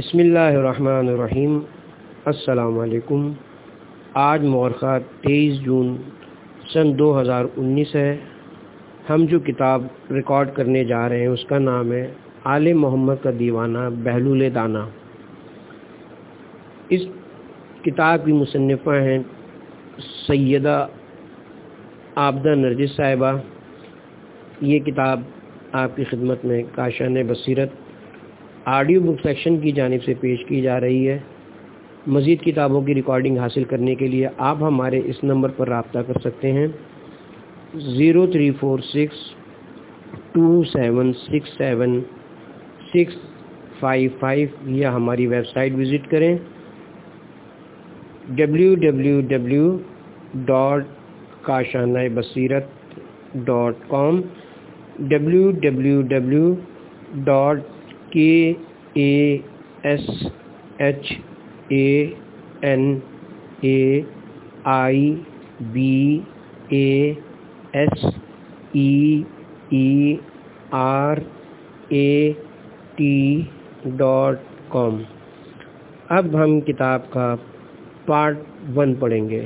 بسم اللہ الرحمن الرحیم۔ السلام علیکم۔ آج مورخہ 23 جون سن 2019 ہے۔ ہم جو کتاب ریکارڈ کرنے جا رہے ہیں اس کا نام ہے آل محمد کا دیوانہ بہلول دانا۔ اس کتاب کی مصنفہ ہیں سیدہ عابدہ نرجس صاحبہ۔ یہ کتاب آپ کی خدمت میں کاشانِ بصیرت آڈیو بک سیکشن کی جانب سے پیش کی جا رہی ہے۔ مزید کتابوں کی ریکارڈنگ حاصل کرنے کے لیے آپ ہمارے اس نمبر پر رابطہ کر سکتے ہیں 0346276765 یا ہماری ویب سائٹ وزٹ کریں www.kashanebasirat.com kashanebasirat.com۔ اب ہم کتاب کا پارٹ 1 پڑھیں گے۔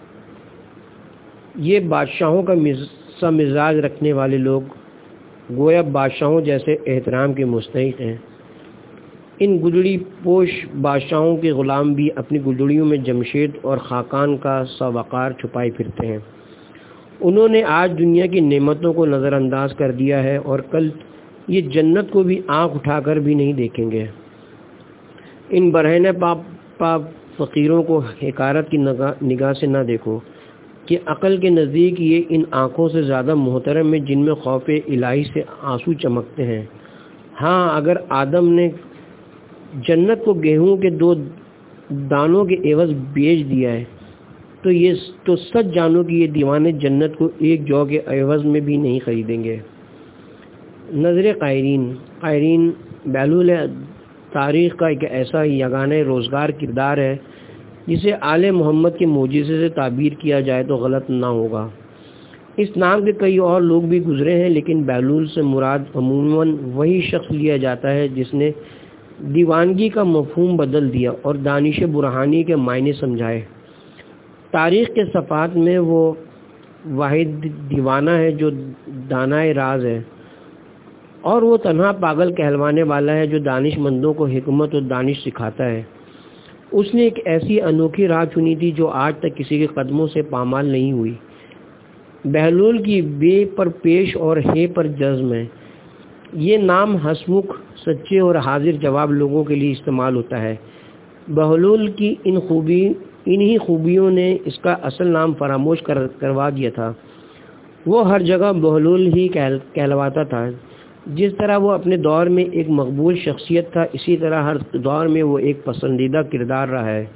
یہ بادشاہوں کا سا مزاج رکھنے والے لوگ گویا بادشاہوں جیسے احترام کے مستحق ہیں۔ ان گدڑی پوش بادشاہوں کے غلام بھی اپنی گدڑیوں میں جمشید اور خاقان کا سا وقار چھپائے پھرتے ہیں۔ انہوں نے آج دنیا کی نعمتوں کو نظر انداز کر دیا ہے اور کل یہ جنت کو بھی آنکھ اٹھا کر بھی نہیں دیکھیں گے۔ ان برہنہ پاپ فقیروں کو حقارت کی نگاہ سے نہ دیکھو کہ عقل کے نزدیک یہ ان آنکھوں سے زیادہ محترم ہے جن میں خوف الہی سے آنسو چمکتے ہیں۔ ہاں، اگر آدم نے جنت کو گیہوں کے 2 دانوں کے عوض بیچ دیا ہے تو سچ جانو کہ یہ دیوانے جنت کو 1 جو کے عوض میں بھی نہیں خریدیں گے۔ نظر قائرین بہلول تاریخ کا ایک ایسا یگانہ روزگار کردار ہے جسے آل محمد کے معجزے سے تعبیر کیا جائے تو غلط نہ ہوگا۔ اس نام کے کئی اور لوگ بھی گزرے ہیں، لیکن بہلول سے مراد عموماً وہی شخص لیا جاتا ہے جس نے دیوانگی کا مفہوم بدل دیا اور دانش برہانی کے معنی سمجھائے۔ تاریخ کے صفحات میں وہ واحد دیوانہ ہے جو دانائے راز ہے، اور وہ تنہا پاگل کہلوانے والا ہے جو دانش مندوں کو حکمت اور دانش سکھاتا ہے۔ اس نے ایک ایسی انوکھی راہ چنی تھی جو آج تک کسی کے قدموں سے پامال نہیں ہوئی۔ بہلول کی بے پر پیش اور ہے پر جزم ہے۔ یہ نام ہسمکھ، سچے اور حاضر جواب لوگوں کے لیے استعمال ہوتا ہے۔ بہلول کی انہی خوبیوں نے اس کا اصل نام فراموش کروا دیا تھا۔ وہ ہر جگہ بہلول ہی کہلواتا تھا۔ جس طرح وہ اپنے دور میں ایک مقبول شخصیت تھا، اسی طرح ہر دور میں وہ ایک پسندیدہ کردار رہا ہے۔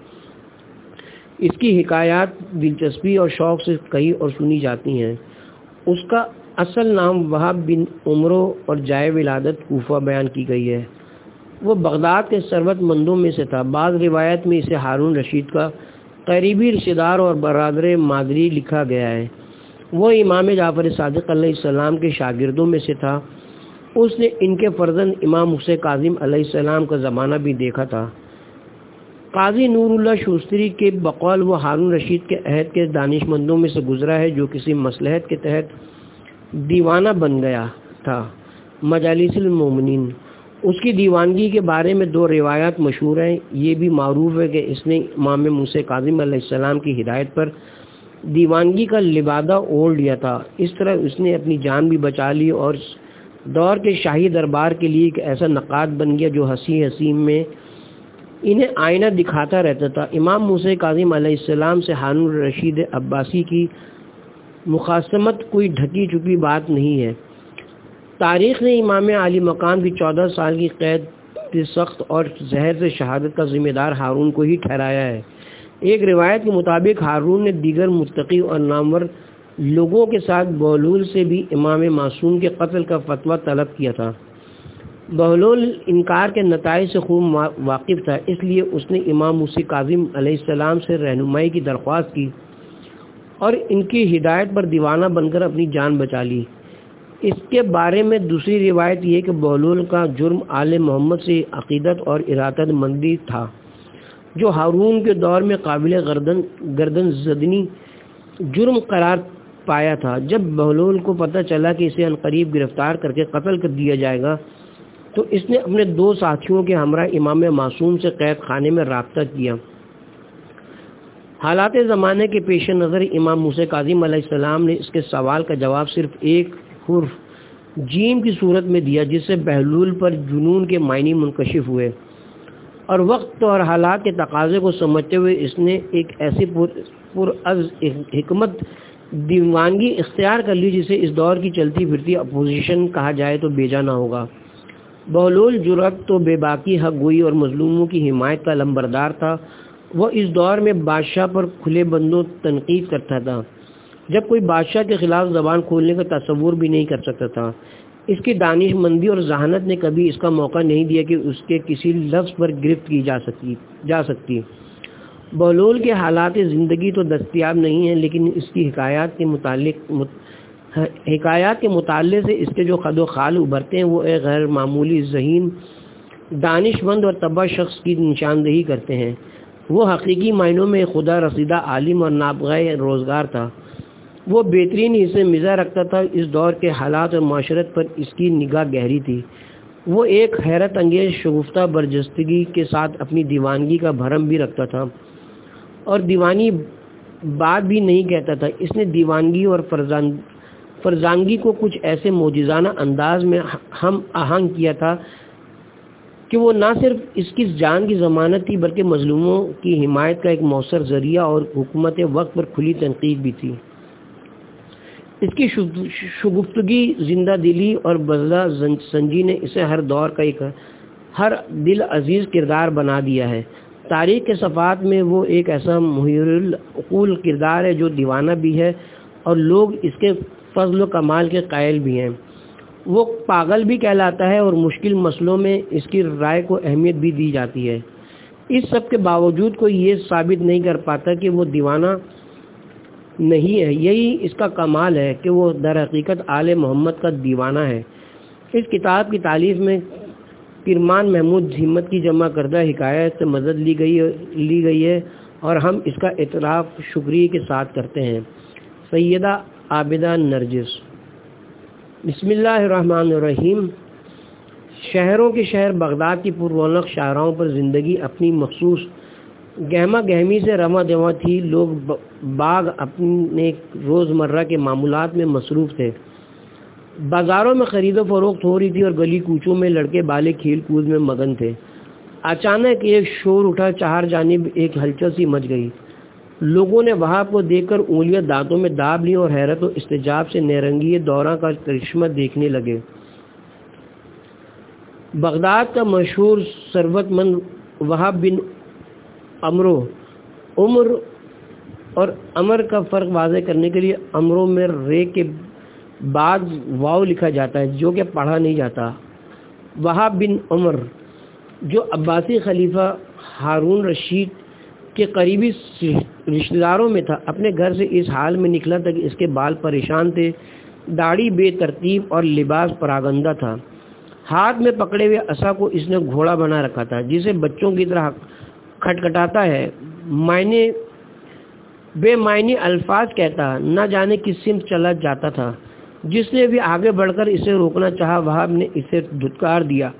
اس کی حکایات دلچسپی اور شوق سے کہی اور سنی جاتی ہیں۔ اس کا اصل نام وہاب بن عمرو اور جائے ولادت کوفہ بیان کی گئی ہے۔ وہ بغداد کے ثروت مندوں میں سے تھا۔ بعض روایت میں اسے ہارون رشید کا قریبی رشتہ دار اور برادر مادری لکھا گیا ہے۔ وہ امام جعفر صادق علیہ السلام کے شاگردوں میں سے تھا۔ اس نے ان کے فرزند امام حسین کاظم علیہ السلام کا زمانہ بھی دیکھا تھا۔ قاضی نور اللہ شوستری کے بقول وہ ہارون رشید کے عہد کے دانش مندوں میں سے گزرا ہے جو کسی مصلحت کے تحت دیوانہ بن گیا تھا۔ مجالس المومنین۔ اس کی دیوانگی کے بارے میں 2 روایات مشہور ہیں۔ یہ بھی معروف ہے کہ اس نے امام موسیٰ کاظم علیہ السلام کی ہدایت پر دیوانگی کا لبادہ اوڑھ لیا تھا۔ اس طرح اس نے اپنی جان بھی بچا لی اور دور کے شاہی دربار کے لیے ایک ایسا نقاد بن گیا جو حسین میں انہیں آئینہ دکھاتا رہتا تھا۔ امام موسیٰ کاظم علیہ السلام سے ہارون رشید عباسی کی مخاصمت کوئی ڈھکی چھپی بات نہیں ہے۔ تاریخ نے امام عالی مقام کی 14 سال کی قید سخت اور زہر سے شہادت کا ذمہ دار ہارون کو ہی ٹھہرایا ہے۔ ایک روایت کے مطابق ہارون نے دیگر متقی اور نامور لوگوں کے ساتھ بہلول سے بھی امام معصوم کے قتل کا فتویٰ طلب کیا تھا۔ بہلول انکار کے نتائج سے خوب واقف تھا، اس لیے اس نے امام موسیٰ کاظم علیہ السلام سے رہنمائی کی درخواست کی اور ان کی ہدایت پر دیوانہ بن کر اپنی جان بچا لی۔ اس کے بارے میں دوسری روایت یہ کہ بہلول کا جرم آل محمد سے عقیدت اور ارادت مندی تھا جو ہارون کے دور میں قابل گردن زدنی جرم قرار پایا تھا۔ جب بہلول کو پتہ چلا کہ اسے عنقریب گرفتار کر کے قتل کر دیا جائے گا تو اس نے اپنے 2 ساتھیوں کے ہمراہ امام معصوم سے قید خانے میں رابطہ کیا۔ حالات زمانے کے پیش نظر امام موسیٰ کاظم علیہ السلام نے اس کے سوال کا جواب صرف ایک حرف جیم کی صورت میں دیا، جس سے بہلول پر جنون کے معنی منکشف ہوئے، اور وقت اور حالات کے تقاضے کو سمجھتے ہوئے اس نے ایک ایسی پرعز حکمت دیوانگی اختیار کر لی جسے اس دور کی چلتی پھرتی اپوزیشن کہا جائے تو بیجا نہ ہوگا۔ بہلول جرأت تو بے باکی حق گوئی اور مظلوموں کی حمایت کا لمبردار تھا۔ وہ اس دور میں بادشاہ پر کھلے بندوں تنقید کرتا تھا، جب کوئی بادشاہ کے خلاف زبان کھولنے کا تصور بھی نہیں کر سکتا تھا۔ اس کی دانش مندی اور ذہانت نے کبھی اس کا موقع نہیں دیا کہ اس کے کسی لفظ پر گرفت کی جا سکتی۔ بہلول کے حالات زندگی تو دستیاب نہیں ہیں، لیکن اس کی حکایات کے مطالعے سے اس کے جو خد و خال ابھرتے ہیں وہ ایک غیر معمولی ذہین، دانش مند اور طبع شخص کی نشاندہی کرتے ہیں۔ وہ حقیقی معنوں میں خدا رسیدہ عالم اور نابغہ روزگار تھا۔ وہ بہترین حصے مزاح رکھتا تھا۔ اس دور کے حالات اور معاشرت پر اس کی نگاہ گہری تھی۔ وہ ایک حیرت انگیز شگفتہ برجستگی کے ساتھ اپنی دیوانگی کا بھرم بھی رکھتا تھا اور دیوانی بات بھی نہیں کہتا تھا۔ اس نے دیوانگی اور فرزانگی کو کچھ ایسے معجزانہ انداز میں ہم آہنگ کیا تھا کہ وہ نہ صرف اس کی جان کی ضمانت تھی بلکہ مظلوموں کی حمایت کا ایک مؤثر ذریعہ اور حکومت وقت پر کھلی تنقید بھی تھی۔ اس کی شگفتگی، زندہ دلی اور بذلہ سنجی نے اسے ہر دور کا ایک ہر دل عزیز کردار بنا دیا ہے۔ تاریخ کے صفحات میں وہ ایک ایسا محیر العقول کردار ہے جو دیوانہ بھی ہے اور لوگ اس کے فضل و کمال کے قائل بھی ہیں۔ وہ پاگل بھی کہلاتا ہے اور مشکل مسئلوں میں اس کی رائے کو اہمیت بھی دی جاتی ہے۔ اس سب کے باوجود کوئی یہ ثابت نہیں کر پاتا کہ وہ دیوانہ نہیں ہے۔ یہی اس کا کمال ہے کہ وہ در حقیقت آل محمد کا دیوانہ ہے۔ اس کتاب کی تالیف میں کرمان محمود ہمت کی جمع کردہ حکایت سے مدد لی گئی ہے اور ہم اس کا اعتراف شکریہ کے ساتھ کرتے ہیں۔ سیدہ عابدہ نرجس۔ بسم اللہ الرحمن الرحیم۔ شہروں کے شہر بغداد کی پر رونق شاہراہوں پر زندگی اپنی مخصوص گہما گہمی سے رواں دواں تھی۔ لوگ باغ اپنے روزمرہ کے معمولات میں مصروف تھے۔ بازاروں میں خرید و فروخت ہو رہی تھی اور گلی کوچوں میں لڑکے بالے کھیل کود میں مگن تھے۔ اچانک ایک شور اٹھا، چہار جانب ایک ہلچل سی مچ گئی۔ لوگوں نے وہاب کو دیکھ کر انگلیاں دانتوں میں داب لی اور حیرت و استعجاب سے نیرنگی دوراں کا کرشمہ دیکھنے لگے۔ بغداد کا مشہور ثروت مند وہاب بن عمرو، عمر اور امر کا فرق واضح کرنے کے لیے امرو میں رے کے بعد واو لکھا جاتا ہے جو کہ پڑھا نہیں جاتا۔ وہاب بن عمر جو عباسی خلیفہ ہارون رشید کے قریبی رشتہ داروں میں تھا، اپنے گھر سے اس حال میں نکلا تھا کہ اس کے بال پریشان تھے، داڑھی بے ترتیب اور لباس پراگندہ تھا۔ ہاتھ میں پکڑے ہوئے عصا کو اس نے گھوڑا بنا رکھا تھا جسے بچوں کی طرح کھٹکھٹاتا ہے، بے معنی الفاظ کہتا، نہ جانے کس سمت چلا جاتا تھا۔ جس نے بھی آگے بڑھ کر اسے روکنا چاہا، وہاب نے اسے دھتکار دیا،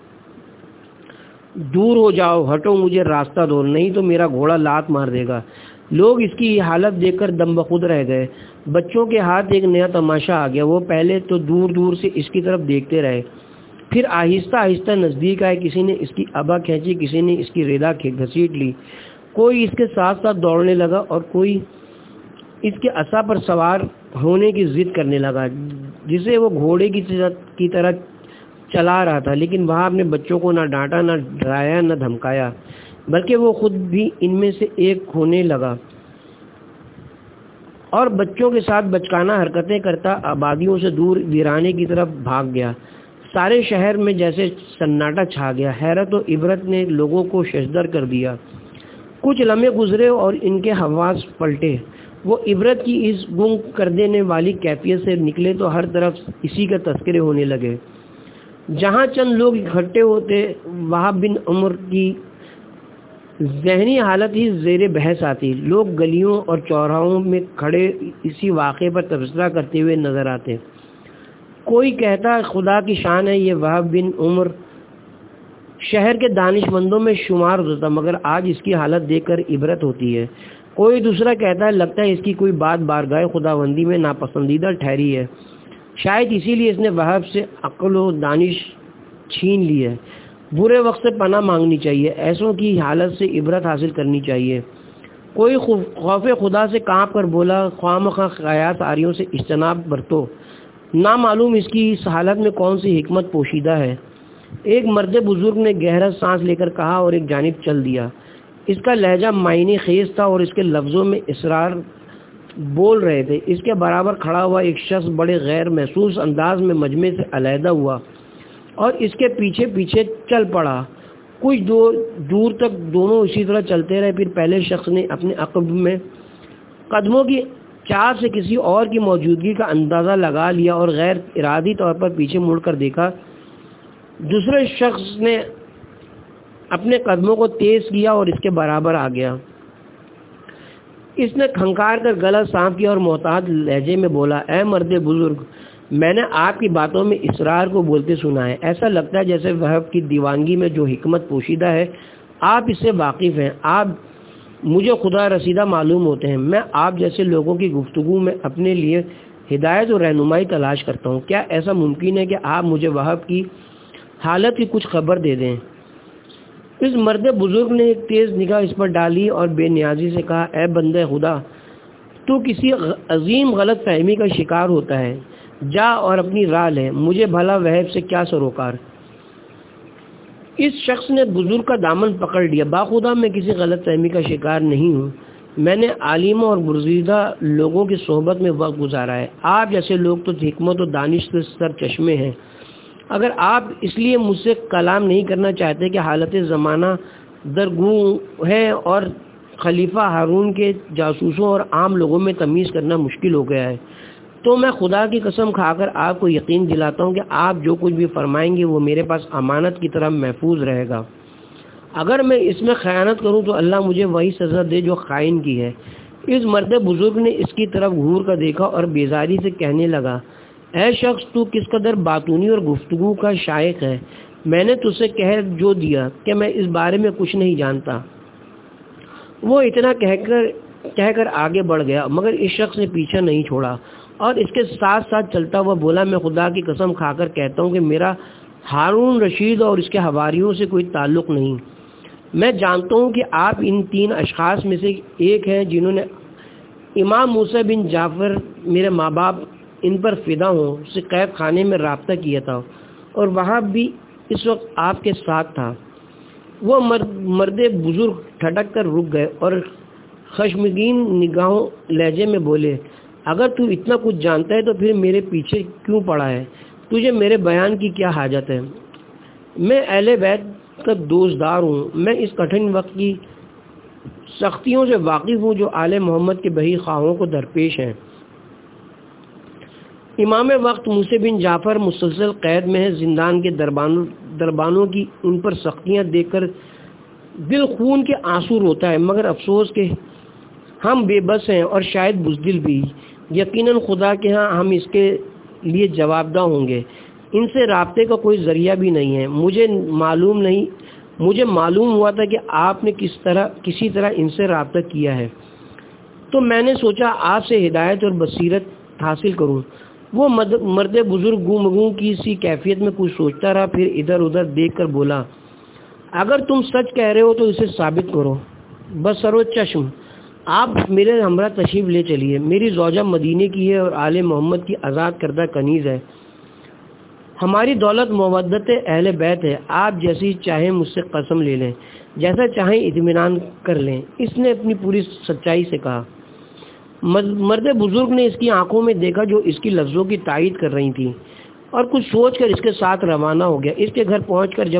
دور ہو جاؤ، ہٹو، مجھے راستہ دو، نہیں تو میرا گھوڑا لات مار دے گا۔ لوگ اس کی حالت دیکھ کر دم بخود رہ گئے۔ بچوں کے ہاتھ ایک نیا تماشا آ گیا۔ وہ پہلے تو دور دور سے اس کی طرف دیکھتے رہے، پھر آہستہ آہستہ نزدیک آئے۔ کسی نے اس کی ابا کھینچی، کسی نے اس کی ریدا گھسیٹ لی، کوئی اس کے ساتھ ساتھ دوڑنے لگا اور کوئی اس کے عصا پر سوار ہونے کی ضد کرنے لگا جسے وہ گھوڑے کی طرح چلا رہا تھا۔ لیکن وہاب نے بچوں کو نہ ڈانٹا، نہ ڈرایا، نہ دھمکایا، بلکہ وہ خود بھی ان میں سے ایک ہونے لگا اور بچوں کے ساتھ بچکانہ حرکتیں کرتا آبادیوں سے دور ویرانے کی طرف بھاگ گیا۔ سارے شہر میں جیسے سناٹا چھا گیا۔ حیرت و عبرت نے لوگوں کو ششدر کر دیا۔ کچھ لمحے گزرے اور ان کے حواس پلٹے۔ وہ عبرت کی اس گم کر دینے والی کیفیت سے نکلے تو ہر طرف اسی کا تذکرے ہونے لگے۔ جہاں چند لوگ اکٹھے ہوتے وہاں بن عمر کی ذہنی حالت ہی زیر بحث آتی۔ لوگ گلیوں اور چوراہوں میں کھڑے اسی واقعے پر تبصرہ کرتے ہوئے نظر آتے۔ کوئی کہتا خدا کی شان ہے یہ وہب بن عمر شہر کے دانش مندوں میں شمار ہوتا، مگر آج اس کی حالت دیکھ کر عبرت ہوتی ہے۔ کوئی دوسرا کہتا ہے لگتا ہے اس کی کوئی بات بارگاہ خداوندی میں ناپسندیدہ ٹھہری ہے، شاید اسی لیے اس نے وہب سے عقل و دانش چھین لی ہے۔ برے وقت سے پناہ مانگنی چاہیے، ایسوں کی حالت سے عبرت حاصل کرنی چاہیے۔ کوئی خوف خدا سے کانپ کر بولا خواہ مخواہ قیاس آریوں سے اجتناب برتو، نہ معلوم اس کی اس حالت میں کون سی حکمت پوشیدہ ہے۔ ایک مرد بزرگ نے گہرا سانس لے کر کہا اور ایک جانب چل دیا۔ اس کا لہجہ معنی خیز تھا اور اس کے لفظوں میں اسرار بول رہے تھے۔ اس کے برابر کھڑا ہوا ایک شخص بڑے غیر محسوس انداز میں مجمع سے علیحدہ ہوا اور اس کے پیچھے پیچھے چل پڑا۔ کچھ دور تک دونوں اسی طرح چلتے رہے، پھر پہلے شخص نے اپنے عقب میں قدموں کی چار سے کسی اور کی موجودگی کا اندازہ لگا لیا اور غیر ارادی طور پر پیچھے مڑ کر دیکھا۔ دوسرے شخص نے اپنے قدموں کو تیز کیا اور اس کے برابر آ گیا۔ اس نے کھنکار کر گلا صاف کیا اور محتاط لہجے میں بولا، اے مرد بزرگ، میں نے آپ کی باتوں میں اسرار کو بولتے سنا ہے۔ ایسا لگتا ہے جیسے وہب کی دیوانگی میں جو حکمت پوشیدہ ہے آپ اس سے واقف ہیں۔ آپ مجھے خدا رسیدہ معلوم ہوتے ہیں۔ میں آپ جیسے لوگوں کی گفتگو میں اپنے لیے ہدایت اور رہنمائی تلاش کرتا ہوں۔ کیا ایسا ممکن ہے کہ آپ مجھے وہب کی حالت کی کچھ خبر دے دیں؟ اس مرد بزرگ نے ایک تیز نگاہ اس پر ڈالی اور بے نیازی سے کہا، اے بندے خدا، تو کسی عظیم غلط فہمی کا شکار ہوتا ہے، جا اور اپنی راہ لے، مجھے بھلا وہب سے کیا سروکار۔ اس شخص نے بزرگ کا دامن پکڑ لیا، باخدا میں کسی غلط فہمی کا شکار نہیں ہوں، میں نے عالموں اور برزیدہ لوگوں کی صحبت میں وقت گزارا ہے۔ آپ جیسے لوگ تو حکمت و دانش کے سر چشمے ہیں۔ اگر آپ اس لیے مجھ سے کلام نہیں کرنا چاہتے کہ حالت زمانہ درگوں ہے اور خلیفہ ہارون کے جاسوسوں اور عام لوگوں میں تمیز کرنا مشکل ہو گیا ہے، تو میں خدا کی قسم کھا کر آپ کو یقین دلاتا ہوں کہ آپ جو کچھ بھی فرمائیں گے وہ میرے پاس امانت کی طرح محفوظ رہے گا۔ اگر میں اس میں خیانت کروں تو اللہ مجھے وہی سزا دے جو خائن کی ہے۔ اس مرد بزرگ نے اس کی طرف گھور کر دیکھا اور بیزاری سے کہنے لگا، اے شخص، تو کس قدر باتونی اور گفتگو کا شائق ہے۔ میں نے تجھ سے کہہ جو دیا کہ میں اس بارے میں کچھ نہیں جانتا۔ وہ اتنا کہہ کر آگے بڑھ گیا، مگر اس شخص نے پیچھا نہیں چھوڑا اور اس کے ساتھ ساتھ چلتا ہوا بولا، میں خدا کی قسم کھا کر کہتا ہوں کہ میرا ہارون رشید اور اس کے حواریوں سے کوئی تعلق نہیں۔ میں جانتا ہوں کہ آپ ان تین اشخاص میں سے ایک ہیں جنہوں نے امام موسیٰ بن جعفر، میرے ماں باپ ان پر فدا ہوں، سے قید خانے میں رابطہ کیا تھا اور وہاں بھی اس وقت آپ کے ساتھ تھا۔ وہ مرد بزرگ ٹھٹک کر رک گئے اور خشمگین نگاہوں لہجے میں بولے، اگر تو اتنا کچھ جانتا ہے تو پھر میرے پیچھے کیوں پڑا ہے؟ تجھے میرے بیان کی کیا حاجت ہے؟ میں اہل بیت کا دوستدار ہوں، میں اس کٹھن وقت کی سختیوں سے واقف ہوں جو آل محمد کے بہی خواہوں کو درپیش ہیں۔ امام وقت موسیٰ بن جعفر مسلسل قید میں ہے، زندان کے دربانوں کی ان پر سختیاں دیکھ کر دل خون کے آنسو روتا ہے، مگر افسوس کہ ہم بے بس ہیں اور شاید بزدل بھی۔ یقیناً خدا کے ہاں ہم اس کے لیے جواب دہ ہوں گے۔ ان سے رابطے کا کوئی ذریعہ بھی نہیں ہے۔ مجھے معلوم ہوا تھا کہ آپ نے کسی طرح ان سے رابطہ کیا ہے، تو میں نے سوچا آپ سے ہدایت اور بصیرت حاصل کروں۔ وہ مرد بزرگ گوں کی سی کیفیت میں کچھ سوچتا رہا، پھر ادھر ادھر دیکھ کر بولا، اگر تم سچ کہہ رہے ہو تو اسے ثابت کرو۔ بسر و چشم آپ میرے ہمراہ تشریف لے چلیے۔ میری زوجہ مدینے کی ہے اور آل محمد کی آزاد کردہ کنیز ہے۔ ہماری دولت مودت اہل بیت ہے۔ آپ جیسی چاہیں مجھ سے قسم لے لیں، جیسا چاہیں اطمینان کر لیں۔ اس نے اپنی پوری سچائی سے کہا۔ مرد بزرگ نے اس کی آنکھوں میں دیکھا جو اس کی لفظوں کی تائید کر رہی تھی، اور کچھ سوچ کر اس کے ساتھ روانہ ہو گیا۔ اس کے گھر پہنچ کر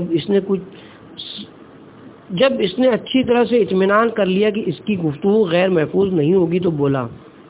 جب اس نے اچھی طرح سے اطمینان کر لیا کہ اس کی گفتگو غیر محفوظ نہیں ہوگی تو بولا،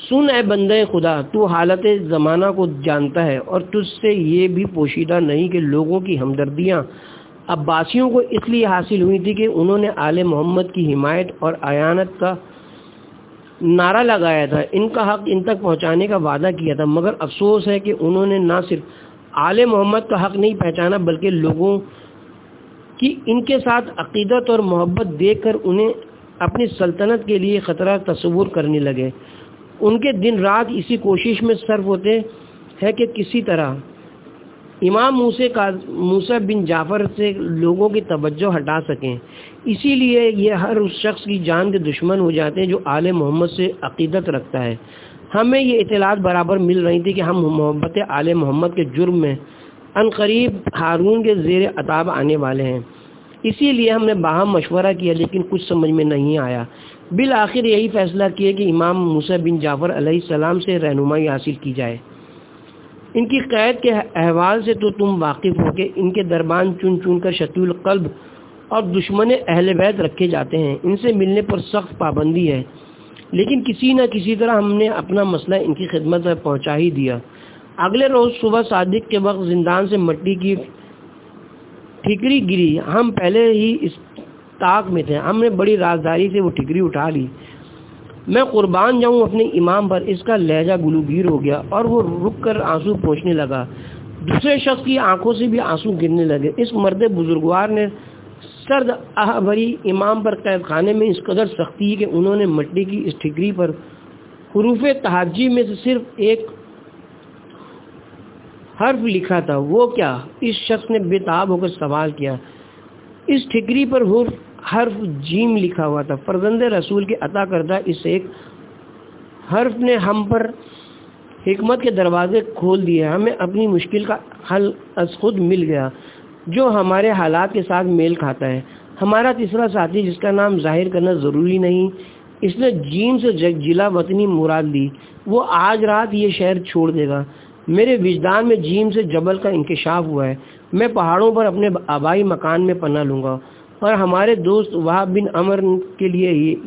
سن اے بندے خدا، تو حالت زمانہ کو جانتا ہے اور تجھ سے یہ بھی پوشیدہ نہیں کہ لوگوں کی ہمدردیاں عباسیوں کو اس لیے حاصل ہوئی تھی کہ انہوں نے آل محمد کی حمایت اور اعانت کا نعرہ لگایا تھا، ان کا حق ان تک پہنچانے کا وعدہ کیا تھا، مگر افسوس ہے کہ انہوں نے نہ صرف آل محمد کا حق نہیں پہچانا بلکہ لوگوں کی ان کے ساتھ عقیدت اور محبت دیکھ کر انہیں اپنی سلطنت کے لیے خطرہ تصور کرنے لگے۔ ان کے دن رات اسی کوشش میں صرف ہوتے ہیں کہ کسی طرح امام موسیٰ بن جعفر سے لوگوں کی توجہ ہٹا سکیں، اسی لیے یہ ہر اس شخص کی جان کے دشمن ہو جاتے ہیں جو آل محمد سے عقیدت رکھتا ہے۔ ہمیں یہ اطلاعات برابر مل رہی تھی کہ ہم محبت آل محمد کے جرم میں عنقریب ہارون کے زیر عتاب آنے والے ہیں، اسی لیے ہم نے باہم مشورہ کیا لیکن کچھ سمجھ میں نہیں آیا۔ بالآخر یہی فیصلہ کیا کہ امام موسیٰ بن جعفر علیہ السلام سے رہنمائی حاصل کی جائے۔ ان کی قید کے احوال سے تو تم واقف ہو کہ ان کے دربان چن چن کر شتیل قلب اور دشمن اہل بیت رکھے جاتے ہیں، ان سے ملنے پر سخت پابندی ہے، لیکن کسی نہ کسی طرح ہم نے اپنا مسئلہ ان کی خدمت میں پہنچا ہی دیا۔ اگلے روز صبح صادق کے وقت زندان سے مٹی کی ٹھیکری گری، ہم پہلے ہی اس طاق میں تھے، ہم نے بڑی رازداری سے وہ ٹھیکری اٹھا لی۔ میں قربان جاؤں اپنے امام پر، اس کا لہجہ گلوگیر ہو گیا اور وہ رک کر آنسو پوچھنے لگا۔ دوسرے شخص کی آنکھوں سے بھی آنسو گرنے لگے۔ اس مرد بزرگوار نے سرد آہ بھری امام پر قید خانے میں اس قدر سختی ہے کہ انہوں نے مٹی کی اس ٹھیکری پر حروف تہجی میں سے صرف ایک حرف لکھا تھا۔ وہ کیا؟ اس شخص نے بے تاب ہو کر سوال کیا۔ اس ٹھیکری پر حرف جیم لکھا ہوا تھا۔ فرزند رسول کے عطا کردہ اس ایک حرف نے ہم پر حکمت کے دروازے کھول دیے، ہمیں اپنی مشکل کا حل از خود مل گیا جو ہمارے حالات کے ساتھ میل کھاتا ہے۔ ہمارا تیسرا ساتھی جس کا نام ظاہر کرنا ضروری نہیں، اس نے جیم سے جلا وطنی مراد لی، وہ آج رات یہ شہر چھوڑ دے گا۔ میرے وجدان میں جیم سے جبل کا انکشاف ہوا ہے، میں پہاڑوں پر اپنے آبائی مکان میں پناہ لوں گا، اور ہمارے دوست وہاب بن عمر کے لیے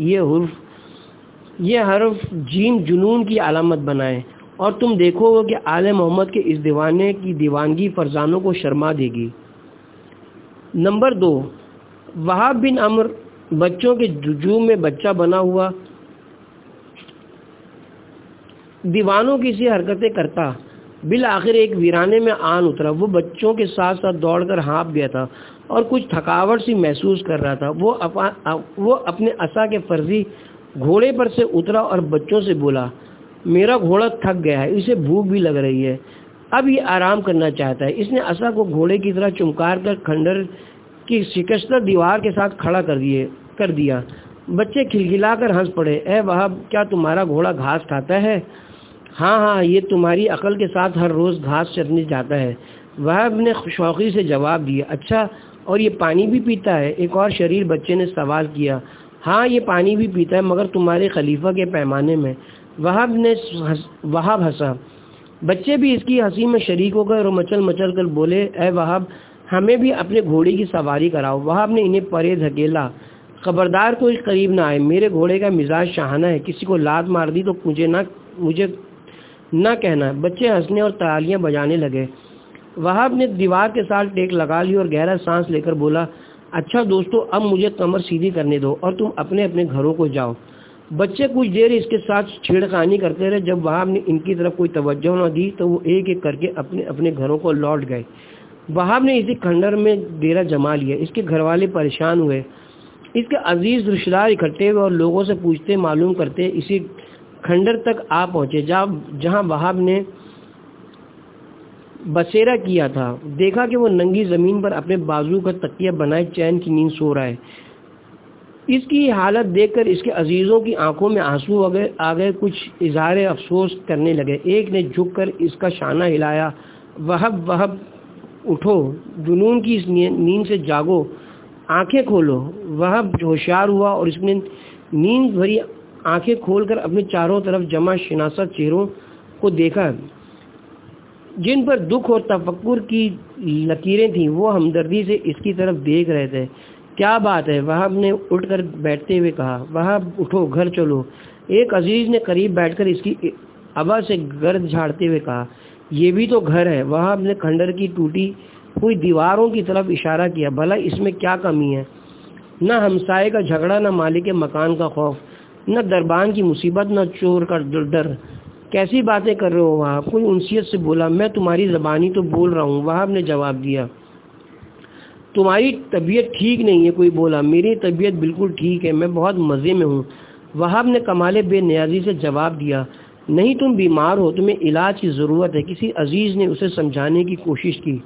یہ حرف جیم جنون کی علامت بنائے، اور تم دیکھو گے کہ آل محمد کے اس دیوانے کی دیوانگی فرزانوں کو شرما دے گی۔ نمبر 2، وہاب بن عمر بچوں کے ججوم میں بچہ بنا ہوا دیوانوں کی سی حرکتیں کرتا، بالآخر ایک ویرانے میں آن اترا۔ وہ بچوں کے ساتھ ساتھ دوڑ کر ہانپ گیا تھا اور کچھ تھکاوٹ سی محسوس کر رہا تھا۔ وہ اپنے عصا کے فرضی گھوڑے پر سے اترا اور بچوں سے بولا، میرا گھوڑا تھک گیا ہے، اسے بھوک بھی لگ رہی ہے، اب یہ آرام کرنا چاہتا ہے۔ اس نے عصا کو گھوڑے کی طرح چمکار کر کھنڈر کی شکستہ دیوار کے ساتھ کھڑا کر دیا۔ بچے کھلکھلا کر ہنس پڑے۔ اے وہاب، کیا تمہارا گھوڑا گھاس کھاتا ہے؟ ہاں، یہ تمہاری عقل کے ساتھ ہر روز گھاس چرنے جاتا ہے، وہاب نے شوقی سے جواب دیا۔ اچھا، اور یہ پانی بھی پیتا ہے؟ ایک اور شریر بچے نے سوال کیا۔ ہاں، یہ پانی بھی پیتا ہے، مگر تمہارے خلیفہ کے پیمانے میں۔ وہاب ہنسا۔ بچے بھی اس کی ہنسی میں شریک ہو گئے اور مچل مچل کر بولے، اے وہاب، ہمیں بھی اپنے گھوڑے کی سواری کراؤ۔ وہاب نے انہیں پرے دھکیلا۔ خبردار کوئی قریب نہ آئے، میرے گھوڑے کا مزاج شاہانہ ہے، کسی کو لات مار دی تو مجھے نہ کہنا۔ بچے ہنسنے اور تالیاں بجانے لگے۔ وہاب نے دیوار کے ساتھ ٹیک لگا لی اور گہرا سانس لے کر بولا، اچھا دوستو، اب مجھے کمر سیدھی کرنے دو اور تم اپنے اپنے گھروں کو جاؤ۔ بچے کچھ دیر اس کے ساتھ چھیڑخانی کرتے رہے۔ جب وہاب نے ان کی طرف کوئی توجہ نہ دی تو وہ ایک ایک کر کے اپنے اپنے گھروں کو لوٹ گئے۔ وہاب نے اسی کھنڈر میں ڈیرا جما لیا۔ اس کے گھر والے پریشان ہوئے، اس کے عزیز رشتہ دار اکٹھے ہوئے اور لوگوں سے پوچھتے معلوم کرتے اسی کھنڈر تک آ پہنچے جہاں وہاب نے بسیرا کیا تھا۔ دیکھا کہ وہ ننگی زمین پر اپنے بازو کا تکیہ بنائے چین کی نیند سو رہا ہے۔ اس کی حالت دیکھ کر اس کے عزیزوں کی آنکھوں میں آنسو آ گئے، کچھ اظہار افسوس کرنے لگے۔ ایک نے جھک کر اس کا شانہ ہلایا، وہب اٹھو، جنون کی اس نیند سے جاگو، آنکھیں کھولو۔ وہب ہوشیار ہوا اور اس نے نیند بھری آنکھیں کھول کر اپنے چاروں طرف جمع شناسہ چہروں کو دیکھا جن پر دکھ اور تفکر کی لکیریں تھیں۔ وہ ہمدردی سے اس کی طرف دیکھ رہے تھے۔ کیا بات ہے؟ وہاب نے اٹھ کر بیٹھتے ہوئے کہا۔ وہاب اٹھو، گھر چلو، ایک عزیز نے قریب بیٹھ کر اس کی ابا سے گرد جھاڑتے ہوئے کہا، یہ بھی تو گھر ہے۔ وہاب نے کھنڈر کی ٹوٹی ہوئی دیواروں کی طرف اشارہ کیا، بھلا اس میں کیا کمی ہے؟ نہ ہمسائے کا جھگڑا، نہ مالک مکان کا خوف، نہ دربان کی مصیبت، نہ چور کا ڈر۔ کیسی باتیں کر رہے ہو وہاب؟ کوئی انسیت سے بولا۔ میں تمہاری زبانی تو بول رہا ہوں، وہاب نے جواب دیا۔ تمہاری طبیعت ٹھیک نہیں ہے، کوئی بولا۔ میری طبیعت بالکل ٹھیک ہے، میں بہت مزے میں ہوں، وہاب نے کمال بے نیازی سے جواب دیا۔ نہیں، تم بیمار ہو، تمہیں علاج کی ضرورت ہے۔ کسی عزیز نے اسے سمجھانے کی کوشش کی۔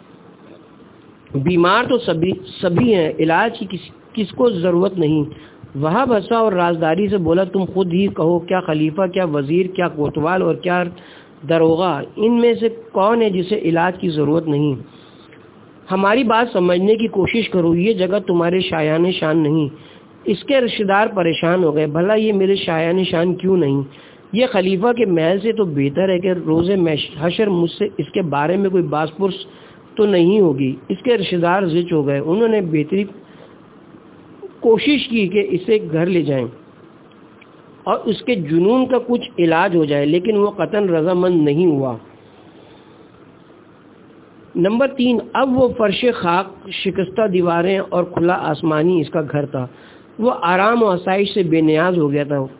بیمار تو سبھی ہیں، علاج کی کس کو ضرورت نہیں؟ وہاب ہنسا اور رازداری سے بولا، تم خود ہی کہو، کیا خلیفہ، کیا وزیر، کیا کوتوال اور کیا داروغہ، ان میں سے کون ہے جسے علاج کی ضرورت نہیں؟ ہماری بات سمجھنے کی کوشش کرو، یہ جگہ تمہارے شایان شان نہیں۔ اس کے رشتہ دار پریشان ہو گئے۔ بھلا یہ میرے شایان شان کیوں نہیں؟ یہ خلیفہ کے محل سے تو بہتر ہے کہ روز حشر مجھ سے اس کے بارے میں کوئی باز پرس تو نہیں ہوگی۔ اس کے رشتہ دار زچ ہو گئے۔ انہوں نے بہتری کوشش کی کہ اسے گھر لے جائیں اور اس کے جنون کا کچھ علاج ہو جائے، لیکن وہ قطعاً رضامند نہیں ہوا۔ نمبر 3، اب وہ فرش خاک، شکستہ دیواریں اور کھلا آسمانی اس کا گھر تھا۔ وہ آرام و آسائش سے بے نیاز ہو گیا تھا۔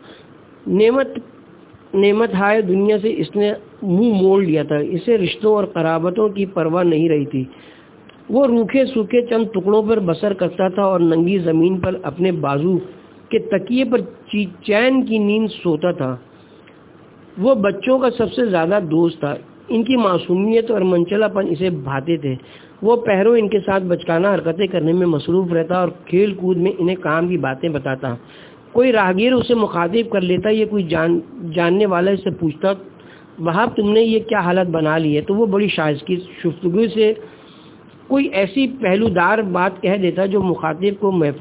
نعمت ہائے دنیا سے اس نے منہ موڑ لیا تھا۔ اسے رشتوں اور قرابتوں کی پرواہ نہیں رہی تھی۔ وہ روکھے سوکھے چند ٹکڑوں پر بسر کرتا تھا اور ننگی زمین پر اپنے بازو کے تکیے پر چین کی نیند سوتا تھا۔ وہ بچوں کا سب سے زیادہ دوست تھا۔ ان کی معصومیت اور منچلا پن اسے بھاتے تھے۔ وہ پہروں ان کے ساتھ بچکانہ حرکتیں کرنے میں مصروف رہتا اور کھیل کود میں انہیں کام کی باتیں بتاتا۔ کوئی راہگیر اسے مخاطب کر لیتا یا کوئی جاننے والا اس سے پوچھتا، وہاب تم نے یہ کیا حالت بنا لی ہے، تو وہ بڑی شائستگی سے کوئی ایسی پہلودار بات کہہ دیتا جو مخاطب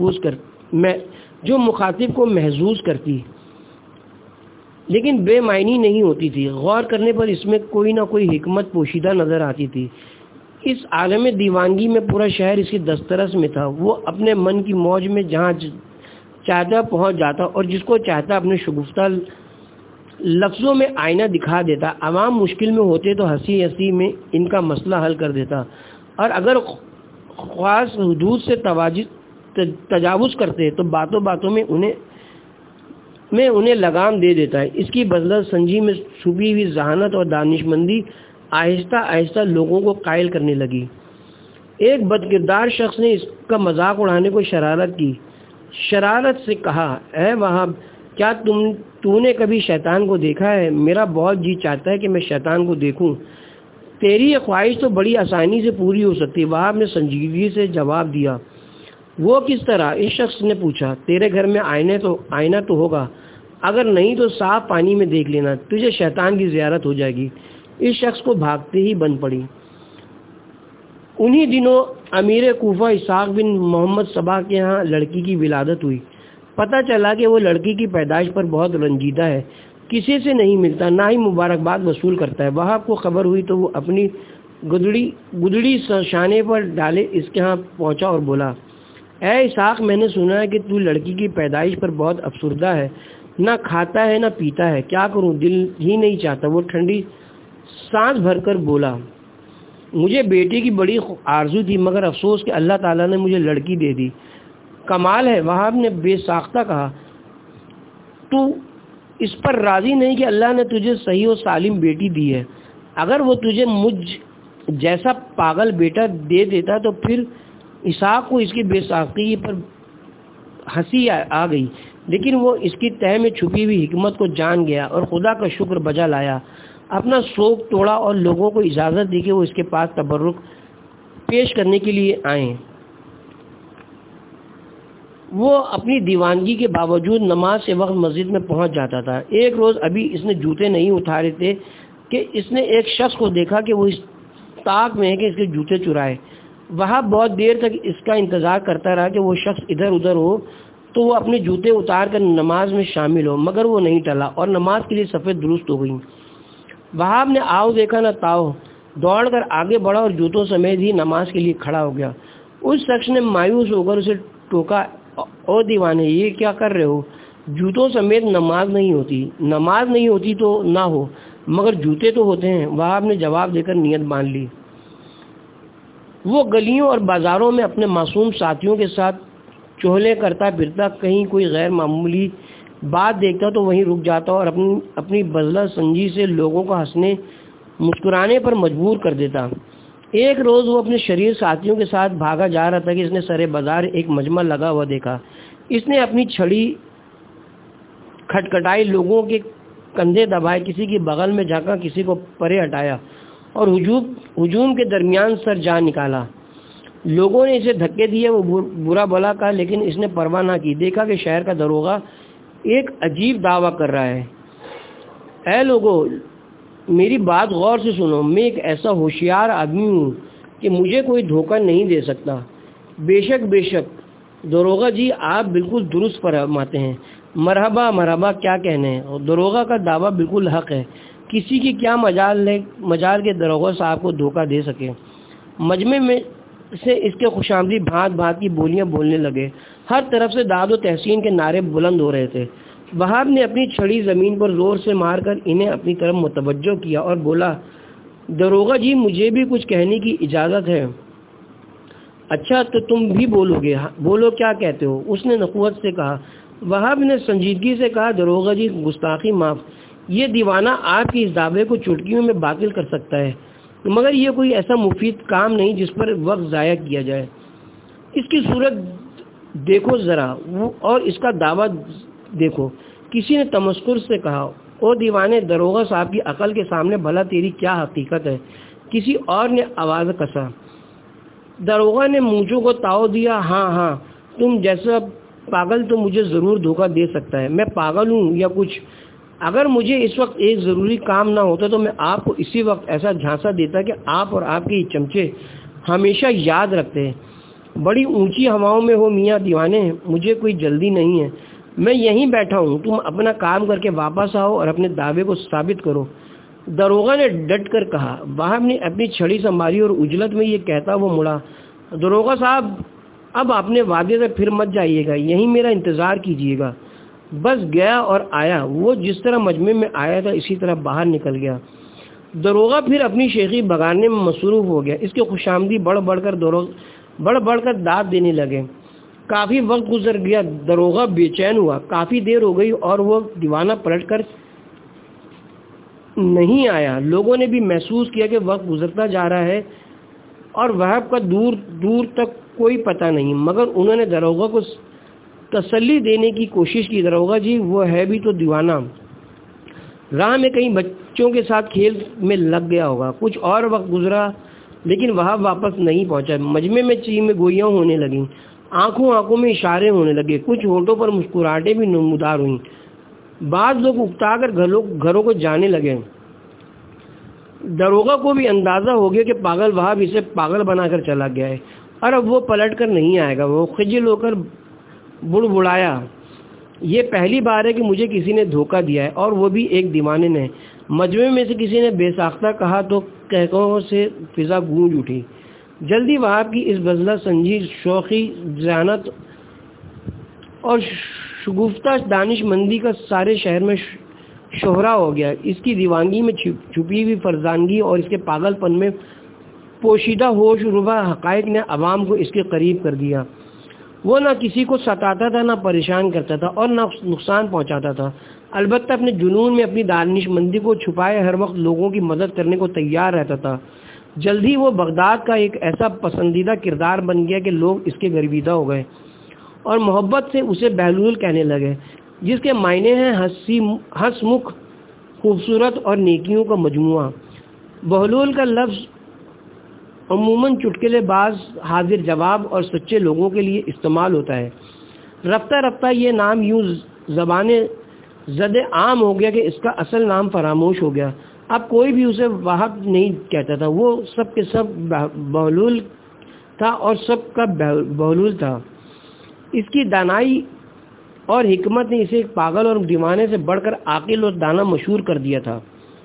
کو محظوظ کرتی، لیکن بے معنی نہیں ہوتی تھی۔ غور کرنے پر اس میں کوئی نہ کوئی حکمت پوشیدہ نظر آتی تھی۔ اس عالم دیوانگی میں پورا شہر اس کی دسترس میں تھا۔ وہ اپنے من کی موج میں جہاں چاہتا پہنچ جاتا اور جس کو چاہتا اپنے شگفتہ لفظوں میں آئینہ دکھا دیتا۔ عوام مشکل میں ہوتے تو ہنسی ہنسی میں ان کا مسئلہ حل کر دیتا، اور اگر خاص حدود سے تجاوز کرتے تو باتوں باتوں میں انہیں لگام دے دیتا ہے۔ اس کی بذلت سنجی میں چھپی ہوئی ذہانت اور دانشمندی آہستہ آہستہ لوگوں کو قائل کرنے لگی۔ ایک بدکردار شخص نے اس کا مذاق اڑانے کو شرارت سے کہا، اے وہاب، کیا تو نے کبھی شیطان کو دیکھا ہے؟ میرا بہت جی چاہتا ہے کہ میں شیطان کو دیکھوں۔ تیری یہ خواہش تو بڑی آسانی سے پوری ہو سکتی۔ وہاب نے سنجیدگی سے جواب دیا۔ وہ کس طرح؟ اس شخص نے پوچھا۔ تیرے گھر میں آئینہ تو ہوگا، اگر نہیں تو صاف پانی میں دیکھ لینا، تجھے شیطان کی زیارت ہو جائے گی۔ اس شخص کو بھاگتے ہی بن پڑی۔ انہی دنوں امیر کوفہ اسحاق بن محمد صبا کے ہاں لڑکی کی ولادت ہوئی۔ پتہ چلا کہ وہ لڑکی کی پیدائش پر بہت رنجیدہ ہے، کسی سے نہیں ملتا، نہ ہی مبارکباد وصول کرتا ہے۔ وہاب کو خبر ہوئی تو وہ اپنی گدڑی شانے پر ڈالے اس کے ہاں پہنچا اور بولا، اے اسحاق، میں نے سنا ہے کہ تو لڑکی کی پیدائش پر بہت افسردہ ہے، نہ کھاتا ہے نہ پیتا ہے، کیا کروں، دل ہی نہیں چاہتا۔ وہ ٹھنڈی سانس بھر کر بولا، مجھے بیٹی کی بڑی آرزو تھی، مگر افسوس کہ اللہ تعالیٰ نے مجھے لڑکی دے دی۔ کمال ہے، وہاب نے بے ساختہ کہا، تو اس پر راضی نہیں کہ اللہ نے تجھے صحیح و سالم بیٹی دی ہے؟ اگر وہ تجھے مجھ جیسا پاگل بیٹا دے دیتا تو پھر اسحاق کو اس کی بے ساختگی پر ہنسی آ گئی، لیکن وہ اس کی تہ میں چھپی ہوئی حکمت کو جان گیا اور خدا کا شکر بجا لایا۔ اپنا سوگ توڑا اور لوگوں کو اجازت دی کہ وہ اس کے پاس تبرک پیش کرنے کے لیے آئیں۔ وہ اپنی دیوانگی کے باوجود نماز کے وقت مسجد میں پہنچ جاتا تھا۔ ایک روز ابھی اس نے جوتے نہیں اتارے تھے کہ اس نے ایک شخص کو دیکھا کہ وہ اس طاق میں ہے کہ اس کے جوتے چرائے۔ وہاں بہت دیر تک اس کا انتظار کرتا رہا کہ وہ شخص ادھر ادھر ہو تو وہ اپنے جوتے اتار کر نماز میں شامل ہو، مگر وہ نہیں ٹلا اور نماز کے لیے صفیں درست ہو گئیں۔ وہاب نے آؤ دیکھا نہ تاؤ، دوڑ کر آگے بڑھا اور جوتوں سمیت ہی نماز کے لیے کھڑا ہو گیا۔ اس شخص نے مایوس ہو کر اسے ٹوکا، او دیوانے، یہ کیا کر رہے ہو؟ جوتوں سمیت نماز نہیں ہوتی تو نہ ہو، مگر جوتے تو ہوتے ہیں۔ وہاب نے جواب دے کر نیت باندھ لی۔ وہ گلیوں اور بازاروں میں اپنے معصوم ساتھیوں کے ساتھ چہلے کرتا پھرتا، کہیں کوئی غیر معمولی بات دیکھتا تو وہیں رک جاتا اور اپنی بذلہ سنجی سے لوگوں کو ہنسنے مسکرانے پر مجبور کر دیتا۔ ایک روز وہ اپنے شریر ساتھیوں کے ساتھ بھاگا جا رہا تھا کہ اس نے سرے بازار ایک مجمع لگا ہوا دیکھا۔ اس نے اپنی چھڑی کھٹکھٹائی، لوگوں کے کندھے دبائے، کسی کی بغل میں جھانکا، کسی کو پرے ہٹایا اور ہجوم کے درمیان سر جان نکالا۔ لوگوں نے اسے دھکے دیے، وہ برا بھلا کہا، لیکن اس نے پرواہ نہ کی۔ دیکھا کہ شہر کا داروغہ ایک عجیب دعویٰ کر رہا ہے۔ اے لوگو، میری بات غور سے سنو، میں ایک ایسا ہوشیار آدمی ہوں کہ مجھے کوئی دھوکہ نہیں دے سکتا۔ بے شک داروغہ جی، آپ بالکل درست فرماتے ہیں۔ مرحبا کیا کہنے ہیں، اور داروغہ کا دعویٰ بالکل حق ہے۔ کسی کی کیا مجال کے داروغہ صاحب کو دھوکہ دے سکے۔ مجمع میں سے اس کے خوشامدی بھانت کی بولیاں بولنے لگے۔ ہر طرف سے داد و تحسین کے نعرے بلند ہو رہے تھے۔ وہاب نے اپنی چھڑی زمین پر زور سے مار کر انہیں اپنی طرف متوجہ کیا اور بولا، داروغہ جی، مجھے بھی کچھ کہنے کی اجازت ہے۔ اچھا، تو تم بھی بولو گے؟ بولو، کیا کہتے ہو؟ اس نے نخوت سے کہا۔ وہاب نے سنجیدگی سے کہا، داروغہ جی، گستاخی معاف، یہ دیوانہ آپ کی اس دعوے کو چٹکیوں میں باطل کر سکتا ہے، مگر یہ کوئی ایسا مفید کام نہیں جس پر وقت ضائع کیا جائے۔ اس کی صورت دیکھو ذرا، اور اس کا دعویٰ دیکھو۔ کسی نے تمسخر سے کہا، او دیوانے، داروغہ صاحب کی عقل کے سامنے بھلا تیری کیا حقیقت ہے؟ کسی اور نے آواز کسا۔ داروغہ نے مونچھوں کو تاؤ دیا، ہاں، تم جیسا پاگل تو مجھے ضرور دھوکہ دے سکتا ہے۔ میں پاگل ہوں یا کچھ؟ اگر مجھے اس وقت ایک ضروری کام نہ ہوتا تو میں آپ کو اسی وقت ایسا جھانسا دیتا کہ آپ اور آپ کے چمچے ہمیشہ یاد رکھتے ہیں۔ بڑی اونچی ہواؤں میں ہو میاں دیوانے، مجھے کوئی جلدی نہیں ہے، میں یہیں بیٹھا ہوں، تم اپنا کام کر کے واپس آؤ اور اپنے دعوے کو ثابت کرو، داروغہ نے ڈٹ کر کہا۔ وہاب نے اپنی چھڑی سنبھالی اور اجلت میں یہ کہتا وہ مڑا، داروغہ صاحب، اب اپنے وعدے سے پھر مت جائیے گا، یہیں میرا انتظار کیجیے گا۔ بس گیا اور آیا، وہ جس طرح مجمع میں آیا تھا اسی طرح باہر نکل گیا۔ داروغہ پھر اپنی شیخی بگاڑنے میں مصروف ہو گیا۔ اس کے خوشامدی بڑھ بڑھ کر داد دینے لگے۔ کافی وقت گزر گیا، داروغہ بے چین ہوا، کافی دیر ہو گئی اور وہ دیوانہ پلٹ کر نہیں آیا۔ لوگوں نے بھی محسوس کیا کہ وقت گزرتا جا رہا ہے اور وہاب کا دور دور تک کوئی پتہ نہیں، مگر انہوں نے داروغہ کو تسلی دینے کی کوشش کی، داروغہ جی، وہ ہے بھی تو دیوانہ، راہ میں کہیں بچوں کے ساتھ کھیل میں لگ گیا ہوگا۔ کچھ اور وقت گزرا لیکن وہاب واپس نہیں پہنچا۔ مجمع میں چیم گوئیاں ہونے لگیں، آنکھوں میں اشارے ہونے لگے، کچھ ہونٹوں پر مسکراہٹیں بھی نمودار ہوئیں۔ بعض لوگ اکتا کر گھروں کو جانے لگے۔ داروغہ کو بھی اندازہ ہو گیا کہ پاگل وہاب اسے پاگل بنا کر چلا گیا ہے اور اب وہ پلٹ کر نہیں آئے گا۔ وہ خجل ہو کر بڑبڑایا، یہ پہلی بار ہے کہ مجھے کسی نے دھوکہ دیا ہے، اور وہ بھی ایک دیوانے نے۔ مجمع میں سے کسی نے بے ساختہ کہا تو قہقہوں سے فضا گونج اٹھی۔ جلدی وہاب کی اس بذلہ سنجی، شوخی، ذہانت اور شگفتہ دانش مندی کا سارے شہر میں شہرا ہو گیا۔ اس کی دیوانگی میں چھپی ہوئی فرزانگی اور اس کے پاگل پن میں پوشیدہ ہوش ربا حقائق نے عوام کو اس کے قریب کر دیا۔ وہ نہ کسی کو ستاتا تھا، نہ پریشان کرتا تھا اور نہ نقصان پہنچاتا تھا، البتہ اپنے جنون میں اپنی دانش مندی کو چھپائے ہر وقت لوگوں کی مدد کرنے کو تیار رہتا تھا۔ جلد ہی وہ بغداد کا ایک ایسا پسندیدہ کردار بن گیا کہ لوگ اس کے گرویدہ ہو گئے اور محبت سے اسے بہلول کہنے لگے، جس کے معنی ہیں ہنس مکھ، خوبصورت اور نیکیوں کا مجموعہ۔ بہلول کا لفظ عموماً چٹکلے باز، حاضر جواب اور سچے لوگوں کے لیے استعمال ہوتا ہے۔ رفتہ رفتہ یہ نام یوں زبان زد عام ہو گیا کہ اس کا اصل نام فراموش ہو گیا۔ اب کوئی بھی اسے وہاب نہیں کہتا تھا، وہ سب کے سب بہلول تھا اور سب کا بہلول تھا۔ اس کی دانائی اور حکمت نے اسے ایک پاگل اور دیوانے سے بڑھ کر عاقل اور دانا مشہور کر دیا تھا۔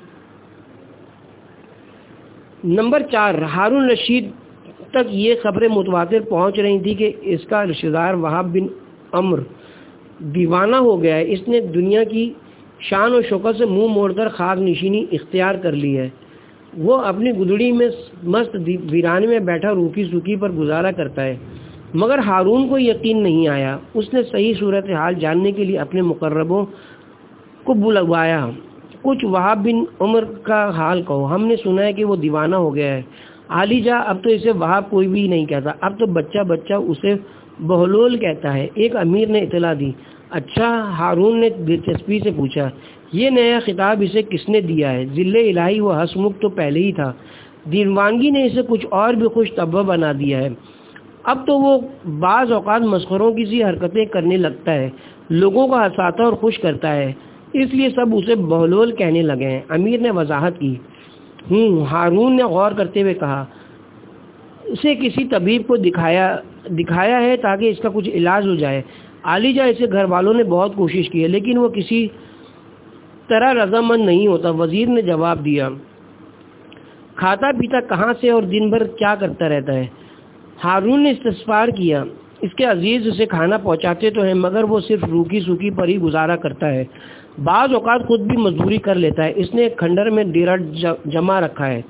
نمبر 4، ہارون رشید تک یہ خبریں متواتر پہنچ رہی تھی کہ اس کا رشتہ دار وہاب بن عمر دیوانہ ہو گیا ہے، اس نے دنیا کی شان و شوکت سے منہ موڑ کر خاک نشینی اختیار کر لی ہے۔ وہ اپنی گدڑی میں مست ویرانے میں بیٹھا روکی سوکی پر گزارا کرتا ہے۔ مگر ہارون کو یقین نہیں آیا۔ اس نے صحیح صورتحال جاننے کے لیے اپنے مقربوں کو بلوایا۔ کچھ وہاب بن عمر کا حال کہو، ہم نے سنا ہے کہ وہ دیوانہ ہو گیا ہے۔ علی جا، اب تو اسے وہاب کوئی بھی نہیں کہتا، اب تو بچہ بچہ اسے بہلول کہتا ہے۔ ایک امیر نے اطلاع دی۔ اچھا، ہارون نے دلچسپی سے پوچھا، یہ نیا خطاب اسے کس نے دیا ہے؟ ذل الہی و حسمک تو پہلے ہی تھا، دیوانگی نے اسے کچھ اور بھی خوش طبع بنا دیا ہے۔ اب تو وہ بعض اوقات مسخروں کی سی حرکتیں کرنے لگتا ہے، لوگوں کو ہنساتا اور خوش کرتا ہے، اس لیے سب اسے بہلول کہنے لگے ہیں۔ امیر نے وضاحت کی۔ ہارون نے غور کرتے ہوئے کہا، اسے کسی طبیب کو دکھایا ہے تاکہ اس کا کچھ علاج ہو جائے۔ علی جا، اسے گھر والوں نے بہت کوشش کی ہے لیکن وہ کسی طرح رضامند نہیں ہوتا۔ وزیر نے جواب دیا، کھاتا پیتا کہاں سے اور دن بھر کیا کرتا رہتا ہے؟ ہارون نے استفسار کیا۔ اس کے عزیز اسے کھانا پہنچاتے تو ہیں مگر وہ صرف روکی سوکی پر ہی گزارا کرتا ہے، بعض اوقات خود بھی مزدوری کر لیتا ہے۔ اس نے ایک کھنڈر میں ڈیرا جما رکھا ہے،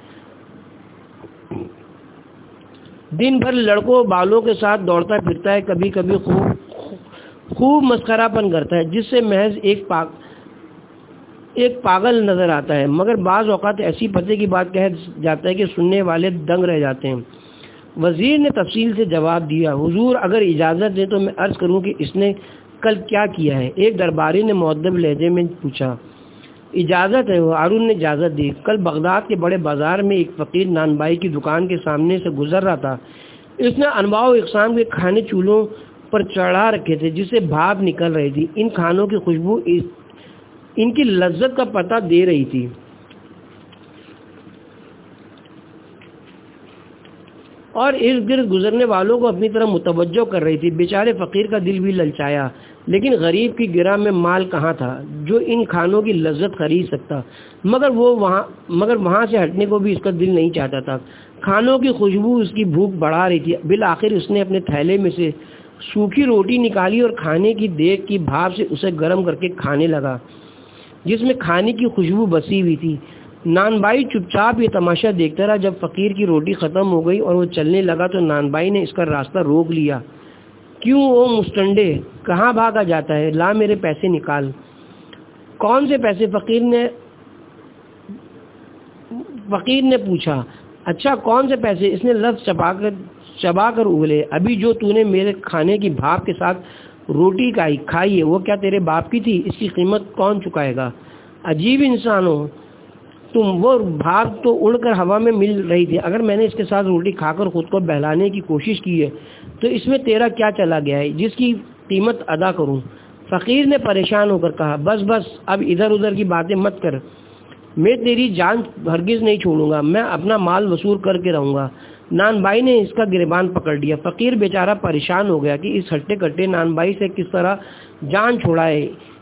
دن بھر لڑکوں بالوں کے ساتھ دوڑتا پھرتا ہے، کبھی کبھی خوب مسخرہ پن کرتا ہے جس سے محض ایک پاگل نظر آتا ہے، مگر بعض اوقات ایسی پتے کی بات کہہ جاتا ہے کہ سننے والے دنگ رہ جاتے ہیں۔ وزیر نے تفصیل سے جواب دیا، حضور اگر اجازت دیں تو میں عرض کروں کہ اس نے کل کیا کیا ہے؟ ایک درباری نے مؤدب لہجے میں پوچھا۔ اجازت ہے، ہارون نے اجازت دی۔ کل بغداد کے بڑے بازار میں ایک فقیر نان بائی کی دکان کے سامنے سے گزر رہا تھا۔ اس نے انواع و اقسام کے کھانے چولہوں پر چڑھا رکھے تھے جس سے بھاپ نکل رہی تھی۔ ان کھانوں کی خوشبو ان کی لذت کا پتہ دے رہی تھی اور ارد گرد گزرنے والوں کو اپنی طرف متوجہ کر رہی تھی۔ بیچارے فقیر کا دل بھی للچایا، لیکن غریب کی گرہ میں مال کہاں تھا جو ان کھانوں کی لذت خرید سکتا، مگر وہاں سے ہٹنے کو بھی اس کا دل نہیں چاہتا تھا۔ کھانوں کی خوشبو اس کی بھوک بڑھا رہی تھی۔ بالآخر اس نے اپنے تھیلے میں سے سوکھی روٹی نکالی اور کھانے کی دیگ کی بھاپ سے اسے گرم کر کے کھانے لگا جس میں کھانے کی خوشبو بسی ہوئی تھی۔ نان بائی چپ چاپ یہ تماشا دیکھتا رہا۔ جب فقیر کی روٹی ختم ہو گئی اور وہ چلنے لگا تو نان بائی نے اس کا راستہ روک لیا۔ کیوں او مستنڈے، کہاں بھاگا جاتا ہے؟ لا میرے پیسے نکال۔ کون سے پیسے؟ فقیر نے پوچھا۔ اچھا، کون سے پیسے؟ اس نے لفظ چبا کر اگلے۔ ابھی جو تو نے میرے کھانے کی بھاپ کے ساتھ روٹی کھائی ہے وہ کیا تیرے باپ کی تھی؟ اس کی قیمت کون چکائے گا؟ عجیب انسان ہو تم، وہ بھاپ تو اڑ کر ہوا میں مل رہی تھی۔ اگر میں نے اس کے ساتھ روٹی کھا کر خود کو بہلانے کی کوشش کی ہے تو اس میں تیرا کیا چلا گیا ہے جس کی قیمت ادا کروں؟ فقیر نے پریشان ہو کر کہا، بس اب ادھر ادھر کی باتیں مت کر، میں تیری جان ہرگز نہیں چھوڑوں گا، میں اپنا مال وصول کر کے رہوں گا۔ نان بائی نے اس کا گریبان پکڑ لیا۔ فقیر بیچارہ پریشان ہو گیا کہ اس ہٹے کٹے نان بائی سے کس طرح جان چھوڑائے۔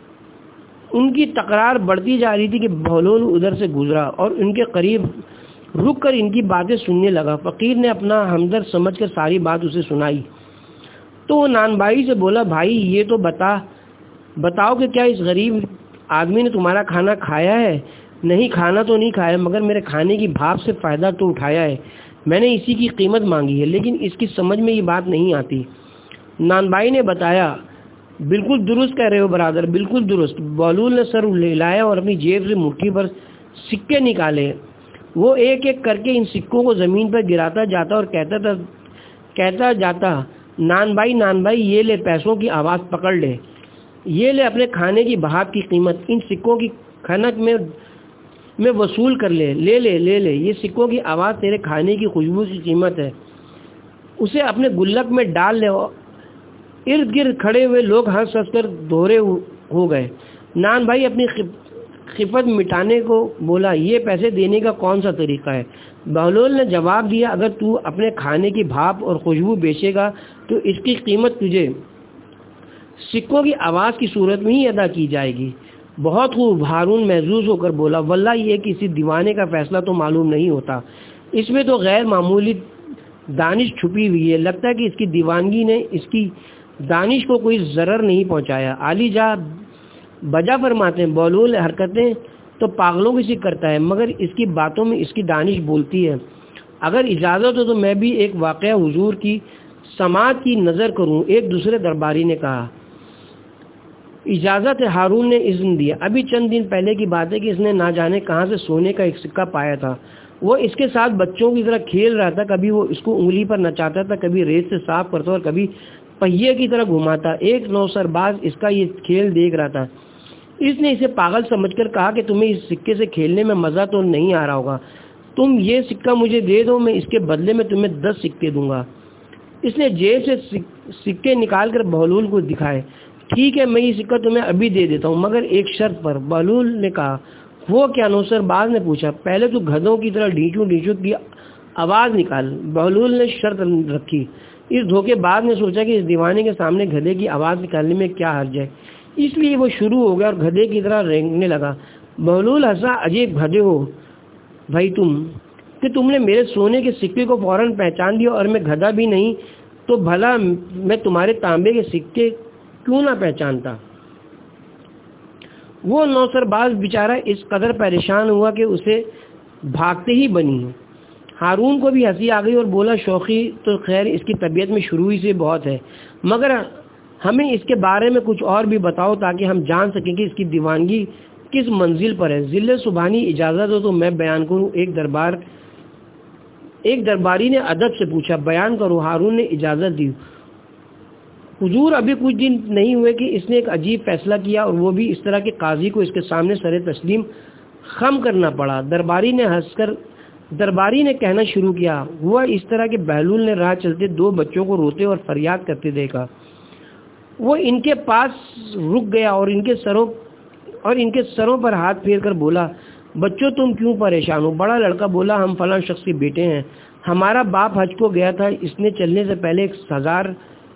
ان کی تکرار بڑھتی جا رہی تھی کہ بہلول ادھر سے گزرا اور ان کے قریب رک کر ان کی باتیں سننے لگا۔ فقیر نے اپنا ہمدرد سمجھ کر ساری بات اسے سنائی تو وہ نان بائی سے بولا، بھائی یہ تو بتاؤ کہ کیا اس غریب آدمی نے تمہارا کھانا کھایا ہے؟ نہیں، کھانا تو نہیں کھایا، مگر میرے کھانے کی بھاپ سے فائدہ تو اٹھایا ہے۔ میں نے اسی کی قیمت مانگی ہے، لیکن اس کی سمجھ میں یہ بات نہیں آتی۔ نان بائی نے بتایا، بالکل درست کہہ رہے ہو برادر، بالکل درست۔ بہلول نے سر ہلایا اور اپنی جیب سے مٹھی پر سکے نکالے۔ وہ ایک ایک کر کے ان سکوں کو زمین پر گراتا جاتا اور کہتا جاتا، نان بائی یہ لے پیسوں کی آواز پکڑ لے، یہ لے اپنے کھانے کی بھاپ کی قیمت، ان سکوں کی کھنک میں وصول کر لے یہ سکوں کی آواز تیرے کھانے کی خوشبو کی قیمت ہے، اسے اپنے گلک میں ڈال لے۔ ارد گرد کھڑے ہوئے لوگ ہنس کر دوہرے ہو گئے۔ نان بھائی اپنی خفت مٹانے کو بولا، یہ پیسے دینے کا کون سا طریقہ ہے؟ بہلول نے جواب دیا، اگر تو اپنے کھانے کی بھاپ اور خوشبو بیچے گا تو اس کی قیمت تجھے سکوں کی آواز کی صورت میں ہی ادا کی جائے گی۔ بہت خوب، ہارون محظوظ ہو کر بولا، واللہ یہ کسی دیوانے کا فیصلہ تو معلوم نہیں ہوتا، اس میں تو غیر معمولی دانش چھپی ہوئی ہے، لگتا ہے کہ اس کی دیوانگی نے اس کی دانش کو کوئی ضرر نہیں پہنچایا۔ علی جا بجا فرماتے ہیں بہلول حرکتیں تو پاگلوں کی سی کرتا ہے، مگر اس کی باتوں میں اس کی دانش بولتی ہے۔ اگر اجازت ہو تو میں بھی ایک واقعہ حضور کی سماعت کی نظر کروں۔ ایک دوسرے درباری نے کہا اجازت ہے۔ ہارون نے اذن دیا۔ ابھی چند دن پہلے کی بات ہے کہ اس نے نہ جانے کہاں سے سونے کا ایک سکہ پایا تھا۔ وہ اس کے ساتھ بچوں کی طرح کھیل رہا تھا، کبھی وہ اس کو انگلی پر نچاتا تھا، کبھی ریت سے صاف کرتا اور کبھی پہیے کی طرح گھماتا۔ ایک نوسر باز اس کا یہ کھیل دیکھ رہا تھا۔ اس نے اسے پاگل سمجھ کر کہا کہ تمہیں اس سکے سے کھیلنے میں مزہ تو نہیں آ رہا ہوگا، تم یہ سکہ مجھے دے دو، میں اس کے بدلے میں تمہیں 10 سکے دوں گا۔ اس نے جیب سے سکے نکال کر بہلول کو دکھائے۔ ٹھیک ہے، میں یہ سکہ تمہیں ابھی دے دیتا ہوں، مگر ایک شرط پر۔ بہلول نے کہا وہ کیا؟ نوسر باز نے پوچھا۔ پہلے تو گدھوں کی طرح ڈھیچو ڈھیچو کی آواز نکال۔ بہلول نے شرط رکھی۔ اس دھوکے باز نے سوچا کہ اس دیوانے کے سامنے گدھے کی آواز نکالنے میں کیا حرج ہے، اس لیے وہ شروع ہو گیا اور گدھے کی طرح رینگنے لگا۔ بہلول ہنسا۔ عجیب گدھے ہو بھائی تم، کہ تم نے میرے سونے کے سکے کو فوراً پہچان دیا، اور میں گدھا بھی نہیں تو بھلا میں تمہارے تانبے کے سکے کیوں نہ پہچانتا۔ وہ نوسر باز بیچارہ اس قدر پریشان ہوا کہ اسے بھاگتے ہی بنی۔ ہارون کو بھی ہنسی آ گئی اور بولا شوخی تو خیر اس کی طبیعت میں شروع ہی سے بہت ہے، مگر ہمیں اس کے بارے میں کچھ اور بھی بتاؤ تاکہ ہم جان سکیں کہ اس کی دیوانگی کس منزل پر ہے۔ ذل سبحانی اجازت ہو تو میں بیان کروں۔ ایک درباری نے ادب سے پوچھا۔ بیان کرو۔ ہارون نے اجازت دی۔ حضور ابھی کچھ دن نہیں ہوئے کہ اس نے ایک عجیب فیصلہ کیا، اور وہ بھی اس طرح کہ قاضی کو اس کے سامنے سر تسلیم خم کرنا پڑا۔ درباری نے کہنا شروع کیا۔ ہوا اس طرح کہ بہلول نے راہ چلتے 2 بچوں کو روتے اور فریاد کرتے دیکھا۔ وہ ان کے پاس رک گیا اور ان کے سروں پر ہاتھ پھیر کر بولا بچوں تم کیوں پریشان ہو؟ بڑا لڑکا بولا ہم فلاں شخص کے بیٹے ہیں، ہمارا باپ حج کو گیا تھا، اس نے چلنے سے پہلے 1000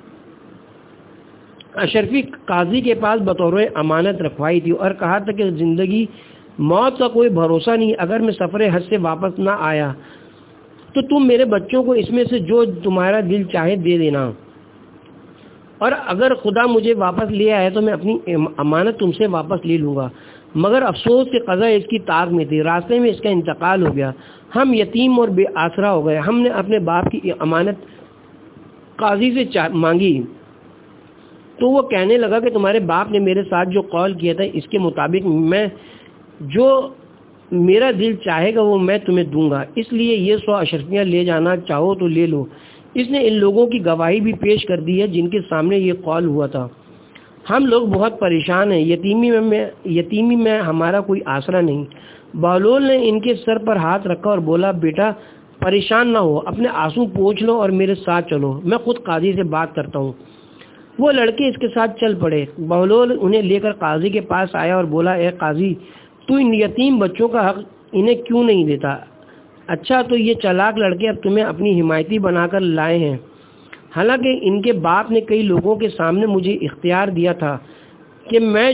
اشرفی قاضی کے پاس بطور امانت رکھوائی تھی اور کہا تھا کہ زندگی موت کا کوئی بھروسہ نہیں، اگر میں سفر حج سے واپس نہ آیا تو تم میرے بچوں کو اس میں سے جو تمہارا دل چاہے دے دینا، اور اگر خدا مجھے واپس لے آیا تو میں اپنی امانت تم سے واپس لے لوں گا۔ مگر افسوس کہ قضا اس کی طاق میں تھی، راستے میں اس کا انتقال ہو گیا، ہم یتیم اور بے آسرا ہو گئے۔ ہم نے اپنے باپ کی امانت قاضی سے مانگی تو وہ کہنے لگا کہ تمہارے باپ نے میرے ساتھ جو قول کیا تھا اس کے مطابق میں جو میرا دل چاہے گا وہ میں تمہیں دوں گا، اس لیے یہ 100 اشرفیاں لے جانا چاہو تو لے لو۔ اس نے ان لوگوں کی گواہی بھی پیش کر دی ہے جن کے سامنے یہ قول ہوا تھا۔ ہم لوگ بہت پریشان ہیں، یتیمی میں ہمارا کوئی آسرا نہیں۔ بہلول نے ان کے سر پر ہاتھ رکھا اور بولا بیٹا پریشان نہ ہو، اپنے آنسو پوچھ لو اور میرے ساتھ چلو، میں خود قاضی سے بات کرتا ہوں۔ وہ لڑکے اس کے ساتھ چل پڑے۔ بہلول انہیں لے کر قاضی کے پاس آیا اور بولا اے قاضی، تو ان یتیم بچوں کا حق انہیں کیوں نہیں دیتا؟ اچھا تو یہ چالاک لڑکے اب تمہیں اپنی حمایتی بنا کر لائے ہیں، حالانکہ ان کے باپ نے کئی لوگوں کے سامنے مجھے اختیار دیا تھا کہ میں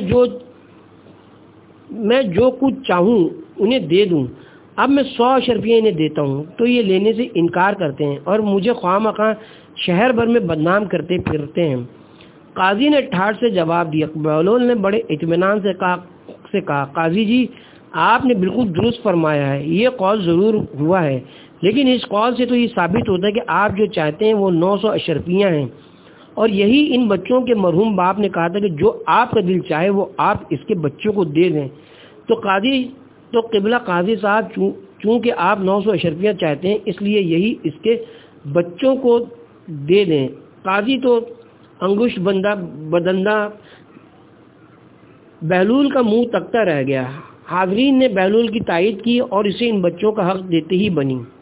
جو کچھ چاہوں انہیں دے دوں۔ اب میں 100 اشرفیاں انہیں دیتا ہوں تو یہ لینے سے انکار کرتے ہیں اور مجھے خواہ مخواہ شہر بھر میں بدنام کرتے پھرتے ہیں۔ قاضی نے ٹھاٹ سے جواب دیا۔ بہلول نے بڑے اطمینان سے کہا قاضی جی آپ نے بالکل درست فرمایا ہے، یہ قول ضرور ہوا ہے، لیکن اس قول سے تو یہ ثابت ہوتا ہے کہ آپ جو چاہتے ہیں وہ 900 اشرفیاں ہیں، اور یہی ان بچوں کے مرحوم باپ نے کہا تھا کہ جو آپ کا دل چاہے وہ آپ اس کے بچوں کو دے دیں۔ تو قبلہ قاضی صاحب چونکہ آپ 900 اشرفیاں چاہتے ہیں اس لیے یہی اس کے بچوں کو دے دیں۔ قاضی تو انگشت بدندہ بہلول کا منہ تکتا رہ گیا۔ حاضرین نے بہلول کی تائید کی اور اسے ان بچوں کا حق دیتے ہی بنی۔